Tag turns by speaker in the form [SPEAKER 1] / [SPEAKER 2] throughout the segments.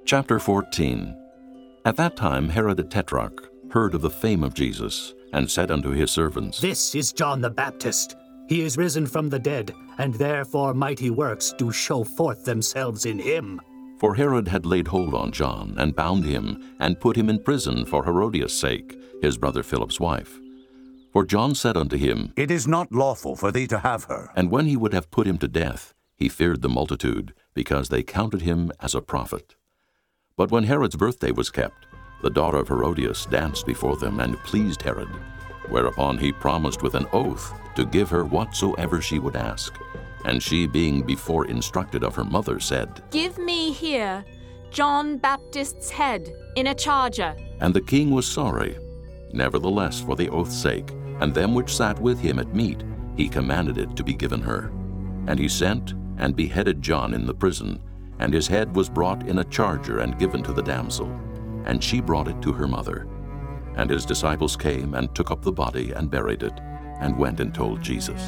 [SPEAKER 1] Chapter 14. At that time Herod the Tetrarch heard of the fame of Jesus, and said unto his servants,
[SPEAKER 2] This is John the Baptist. He is risen from the dead, and therefore mighty works do show forth themselves in him.
[SPEAKER 1] For Herod had laid hold on John, and bound him, and put him in prison for Herodias' sake, his brother Philip's wife. For John said unto him,
[SPEAKER 3] It is not lawful for thee to have her.
[SPEAKER 1] And when he would have put him to death, he feared the multitude, because they counted him as a prophet. But when Herod's birthday was kept, the daughter of Herodias danced before them, and pleased Herod. Whereupon he promised with an oath to give her whatsoever she would ask. And she, being before instructed of her mother, said,
[SPEAKER 4] Give me here John Baptist's head in a charger.
[SPEAKER 1] And the king was sorry. Nevertheless, for the oath's sake, and them which sat with him at meat, he commanded it to be given her. And he sent and beheaded John in the prison, and his head was brought in a charger and given to the damsel. And she brought it to her mother. And his disciples came and took up the body and buried it, and went and told Jesus.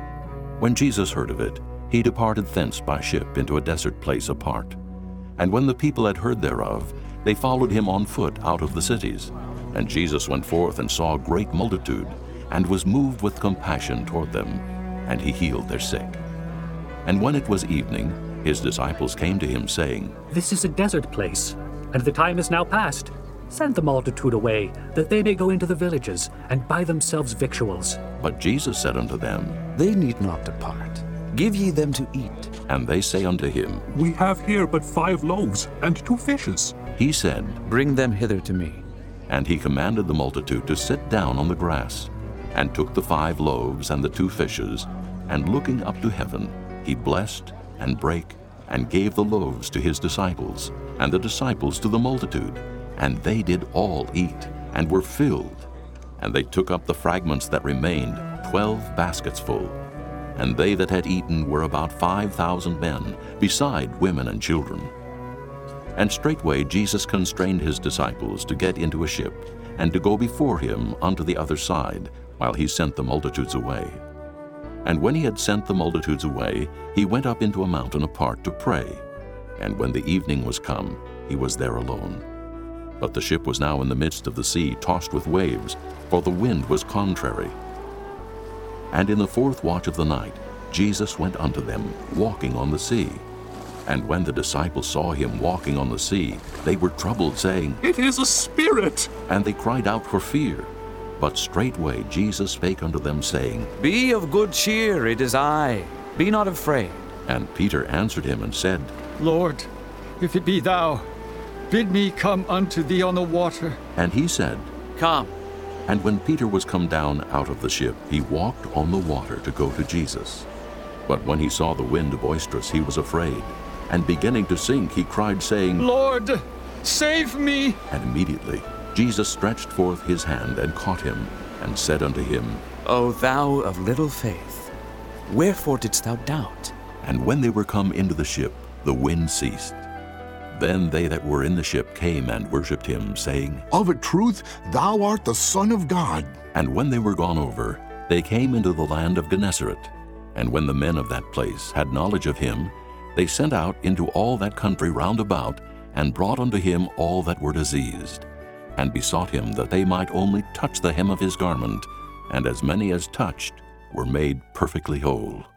[SPEAKER 1] When Jesus heard of it, he departed thence by ship into a desert place apart. And when the people had heard thereof, they followed him on foot out of the cities. And Jesus went forth and saw a great multitude, and was moved with compassion toward them, and he healed their sick. And when it was evening, his disciples came to him, saying,
[SPEAKER 2] This is a desert place, and the time is now past. Send the multitude away, that they may go into the villages, and buy themselves victuals.
[SPEAKER 1] But Jesus said unto them,
[SPEAKER 5] They need not depart. Give ye them to eat.
[SPEAKER 1] And they say unto him,
[SPEAKER 6] We have here but 5 loaves and 2 fishes.
[SPEAKER 1] He said,
[SPEAKER 5] Bring them hither to me.
[SPEAKER 1] And he commanded the multitude to sit down on the grass, and took the 5 loaves and the 2 fishes, and looking up to heaven, he blessed, and brake, and gave the loaves to his disciples, and the disciples to the multitude. And they did all eat, and were filled. And they took up the fragments that remained, 12 baskets full. And they that had eaten were about 5,000 men, beside women and children. And straightway Jesus constrained his disciples to get into a ship, and to go before him unto the other side, while he sent the multitudes away. And when he had sent the multitudes away, he went up into a mountain apart to pray. And when the evening was come, he was there alone. But the ship was now in the midst of the sea, tossed with waves, for the wind was contrary. And in the 4th watch of the night, Jesus went unto them, walking on the sea. And when the disciples saw him walking on the sea, they were troubled, saying,
[SPEAKER 6] It is a spirit.
[SPEAKER 1] And they cried out for fear. But straightway Jesus spake unto them, saying,
[SPEAKER 5] Be of good cheer, it is I. Be not afraid.
[SPEAKER 1] And Peter answered him and said,
[SPEAKER 7] Lord, if it be thou, bid me come unto thee on the water.
[SPEAKER 1] And he said,
[SPEAKER 5] Come.
[SPEAKER 1] And when Peter was come down out of the ship, he walked on the water to go to Jesus. But when he saw the wind boisterous, he was afraid, and beginning to sink, he cried, saying,
[SPEAKER 7] Lord, save me.
[SPEAKER 1] And immediately Jesus stretched forth his hand and caught him, and said unto him,
[SPEAKER 5] O thou of little faith, wherefore didst thou doubt?
[SPEAKER 1] And when they were come into the ship, the wind ceased. Then they that were in the ship came and worshipped him, saying,
[SPEAKER 8] Of a truth, thou art the Son of God.
[SPEAKER 1] And when they were gone over, they came into the land of Gennesaret. And when the men of that place had knowledge of him, they sent out into all that country round about, and brought unto him all that were diseased, and besought him that they might only touch the hem of his garment, and as many as touched were made perfectly whole.